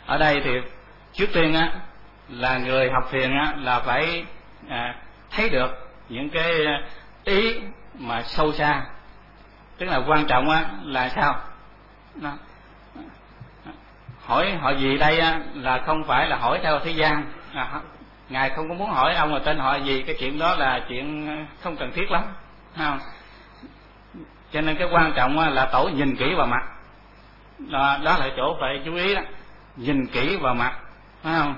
ở đây thì trước tiên á là người học thiền á là phải thấy được những cái ý mà sâu xa, tức là quan trọng á là sao? Hỏi họ gì đây á là không phải là hỏi theo thế gian. Ngài không có muốn hỏi ông là tên họ gì, cái chuyện đó là chuyện không cần thiết lắm, không? Cho nên cái quan trọng là tổ nhìn kỹ vào mặt, đó là chỗ phải chú ý đó, nhìn kỹ vào mặt, phải không?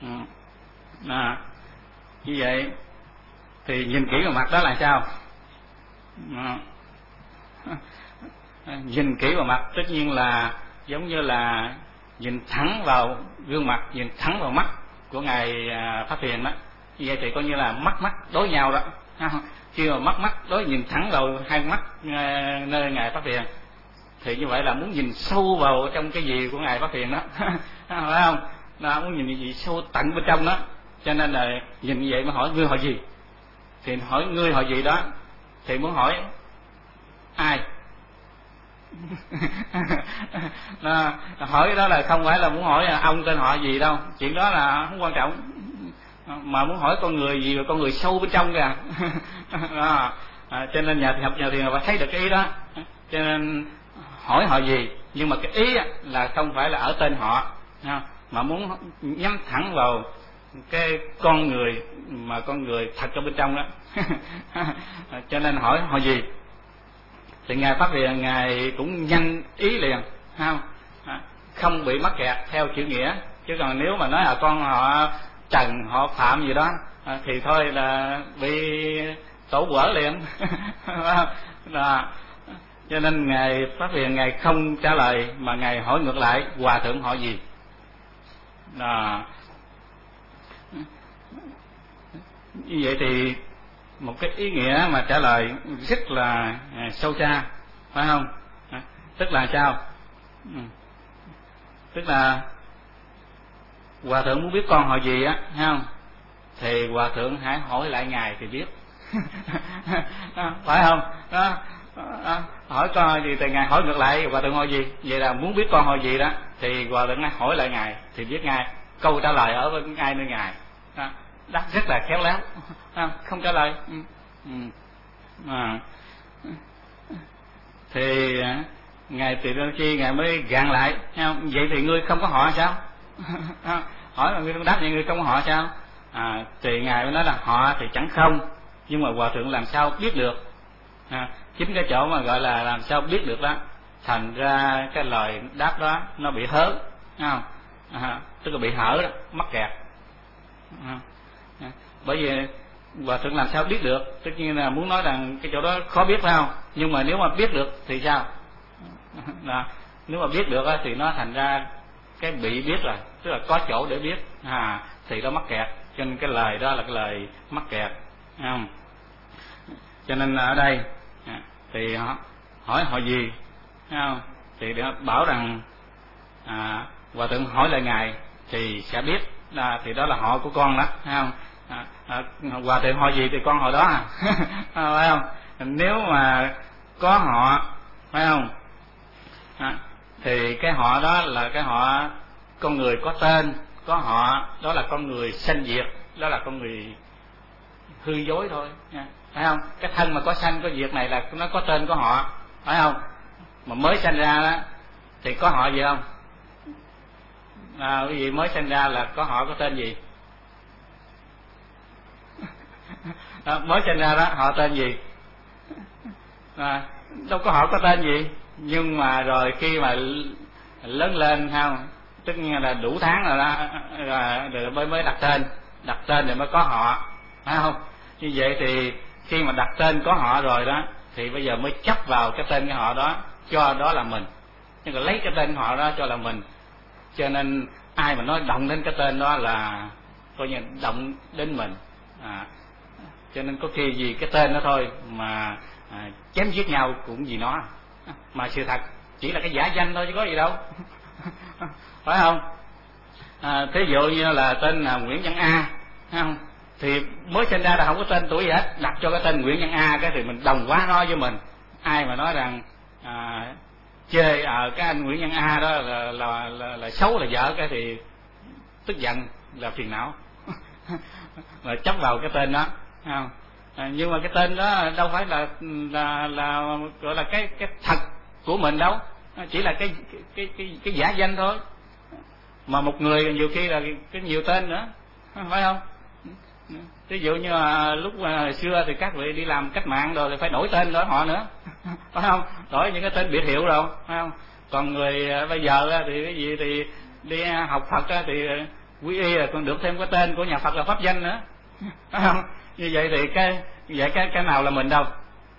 Như vậy thì nhìn kỹ vào mặt đó là sao? Nhìn kỹ vào mặt tất nhiên là giống như là nhìn thẳng vào gương mặt, nhìn thẳng vào mắt của ngài Pháp Hiền đó. Như vậy thì coi như là mắt đối nhau đó. Khi mà mắt đối nhìn thẳng vào hai mắt nơi ngài Pháp Hiền thì như vậy là muốn nhìn sâu vào trong cái gì của ngài Pháp Hiền đó. Phải không? Nó muốn nhìn gì sâu tận bên trong đó. Cho nên là nhìn như vậy mới hỏi ngươi họ gì. Thì hỏi ngươi họ gì đó thì muốn hỏi ai? Hỏi đó là không phải là muốn hỏi ông tên họ gì đâu, chuyện đó là không quan trọng, mà muốn hỏi con người gì, con người sâu bên trong kìa. Cho nên nhà thiền phải thấy được cái ý đó. Cho nên hỏi họ gì, nhưng mà cái ý là không phải là ở tên họ, mà muốn nhắm thẳng vào cái con người mà con người thật ở bên trong đó. Cho nên hỏi họ gì thì ngài Pháp Hiền ngài cũng nhanh ý liền, không bị mắc kẹt theo chữ nghĩa. Chứ còn nếu mà nói là con họ Trần, họ Phạm gì đó thì thôi là bị tổ quở liền. Cho nên ngài Pháp Hiền ngài không trả lời mà ngài hỏi ngược lại hòa thượng họ gì. Như vậy thì một cái ý nghĩa mà trả lời rất là sâu xa, phải không? Tức là sao? Tức là hòa thượng muốn biết con họ gì á, thấy không? Thì hòa thượng hãy hỏi lại ngài thì biết. Phải không? Đó. Hỏi con họ gì thì ngài hỏi ngược lại hòa thượng họ gì. Vậy là muốn biết con họ gì đó thì hòa thượng hỏi lại ngài thì biết ngay. Câu trả lời ở bên ngay nơi ngài. Đó rất là khéo léo. Không trả lời. Thì ngài Tỳ Lô Chi ngài mới gạn lại, vậy thì ngươi không có họ sao? Hỏi mà ngươi đáp vậy ngươi không có họ sao? Thì ngài mới nói là họ thì chẳng không, nhưng mà hòa thượng làm sao biết được? Chính cái chỗ mà gọi là làm sao biết được đó, thành ra cái lời đáp đó nó bị hớ, tức là bị hở đó, mắc kẹt. Bởi vì hòa thượng làm sao biết được? Tất nhiên là muốn nói rằng cái chỗ đó khó biết, phải không? Nhưng mà nếu mà biết được thì sao? Nếu mà biết được thì nó thành ra cái bị biết rồi, tức là có chỗ để biết, thì nó mắc kẹt. Cho nên cái lời đó là cái lời mắc kẹt, không? Cho nên ở đây thì hỏi họ gì, không? Thì bảo rằng hòa thượng hỏi lại ngài thì sẽ biết, thì đó là họ của con đó, thấy không? Hòa thượng họ gì thì con họ đó, phải không? Nếu mà có họ, phải không? Thì cái họ đó là cái họ con người có tên, có họ đó là con người sanh diệt, đó là con người hư dối thôi, phải không? Cái thân mà có sanh có diệt này là nó có tên có họ, phải không? Mà mới sanh ra đó thì có họ gì không? Cái gì mới sanh ra là có họ có tên gì? Mới sanh ra đó họ tên gì? Đâu có họ có tên gì. Nhưng mà rồi khi mà lớn lên, không, tất nhiên là đủ tháng rồi đó, rồi mới đặt tên rồi mới có họ, phải không? Như vậy thì khi mà đặt tên có họ rồi đó thì bây giờ mới chấp vào cái tên cái họ đó cho đó là mình, nhưng mà lấy cái tên họ đó cho là mình. Cho nên ai mà nói động đến cái tên đó là coi như động đến mình. Cho nên có khi vì cái tên đó thôi mà chém giết nhau cũng vì nó, mà sự thật chỉ là cái giả danh thôi chứ có gì đâu. Phải không? Thí dụ như là tên là Nguyễn Văn A, thấy không? Thì mới sinh ra là không có tên tuổi gì hết, đặt cho cái tên Nguyễn Văn A cái thì mình đồng hóa nó với mình. Ai mà nói rằng chê cái anh Nguyễn Văn A đó là xấu là dở, cái thì tức giận là phiền não mà chấp vào cái tên đó, không? Nhưng mà cái tên đó đâu phải là gọi là cái thật của mình đâu, chỉ là cái giả danh thôi. Mà một người nhiều khi là cái nhiều tên nữa, phải không? Ví dụ như lúc mà xưa thì các vị đi làm cách mạng rồi thì phải đổi tên đổi họ nữa, phải không? Đổi những cái tên biệt hiệu rồi, phải không? Còn người bây giờ thì cái gì thì đi học Phật thì quy y là còn được thêm cái tên của nhà Phật là pháp danh nữa, phải không? Như vậy thì cái nào là mình đâu?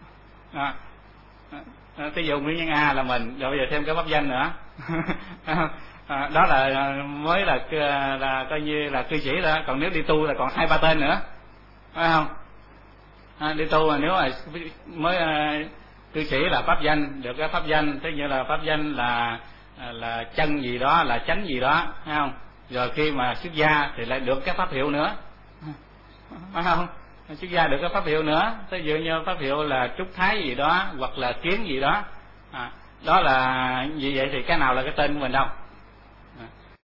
Ví dụ Nguyễn Nhân A là mình, rồi bây giờ thêm cái pháp danh nữa. Đó là mới là coi như là cư sĩ đó. Còn nếu đi tu là còn 2-3 tên nữa, phải không? Đi tu mà nếu mà mới cư sĩ là pháp danh, được cái pháp danh, tức như là pháp danh là chân gì đó, là chánh gì đó, phải không? Rồi khi mà xuất gia thì lại được cái pháp hiệu nữa, phải không? Xuất gia được cái pháp hiệu nữa, ví dụ như pháp hiệu là trúc thái gì đó hoặc là kiến gì đó. Đó là như vậy thì cái nào là cái tên của mình đâu?